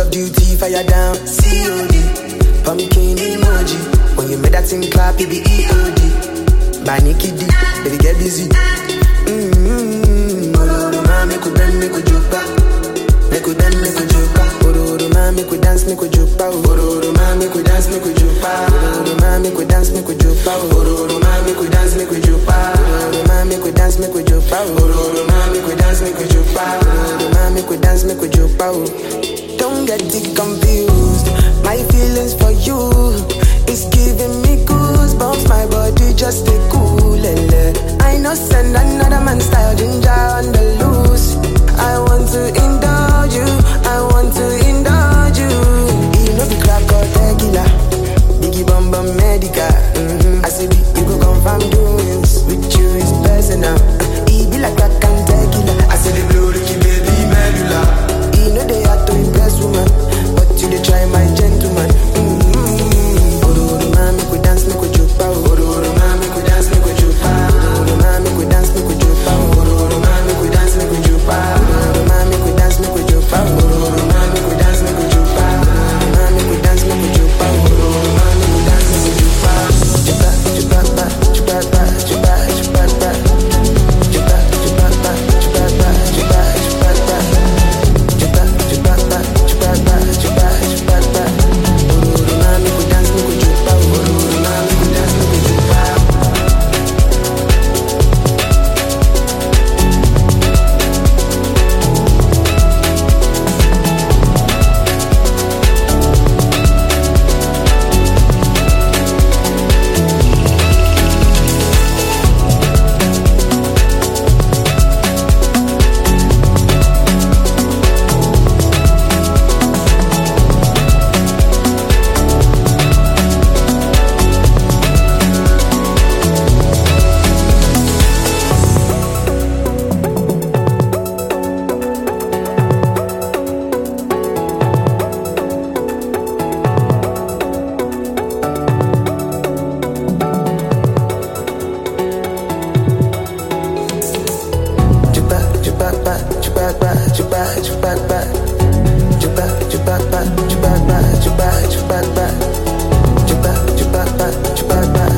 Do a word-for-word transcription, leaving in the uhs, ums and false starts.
of Duty, fire down, C O D. Pumpkin emoji. When you made that thing clap, it be E O D. Baniki D, baby get busy. Mmm, Ororo ma, make we bend, make we jupa. Make we bend, make we jupa. Ororo ma, make we dance, make we jupa. Ororo ma, make we dance, make we jupa. Ororo ma, make we dance, make we jupa. Ororo ma, make we dance, make we jupa. Ororo ma, make we dance, make we jupa. Ororo ma, make we dance, make we jupa. Ororo ma, make we dance, make we jupa. Don't get it confused. My feelings for you is giving me goosebumps. My body just stay cool. Lele. I know send another man style ginger on the loose. I want to indulge you. I want to indulge you. You know the crack or tequila. Biggie bum bum medical. Mm-hmm. I say we you go confirm doings. With you is personal. It be like crack and tequila. I say the blue Ricky baby medulla. You know they have to impress woman, but you they try my gentleman. Mm-hmm. Ororo ma, make we dance, make we jupa. Ororo ma, make we dance, make we jupa. Ororo ma, make we dance, make we jupa. Ororo ma, make we dance, make we jupa. Ororo ma, make we dance, make we jupa. Ororo ma, make we dance, make we jupa. Ororo ma, make we dance, make we jupa. Ororo ma, make we dance, make we jupa. Jupa, jupa, ba, jupa, ba, jupa, jupa, ba. Jupa, jupa, ba, jupa, ba, jupa, jupa, ba. Jupa, jupa, ba, jupa, ba, jupa, jupa, ba. Ororo ma, make we dance, make we jupa. Ororo ma, make we dance, make we jupa. Jupa, jupa, ba, jupa, jupa, ba. Jupa, jupa, ba, jupa, ba.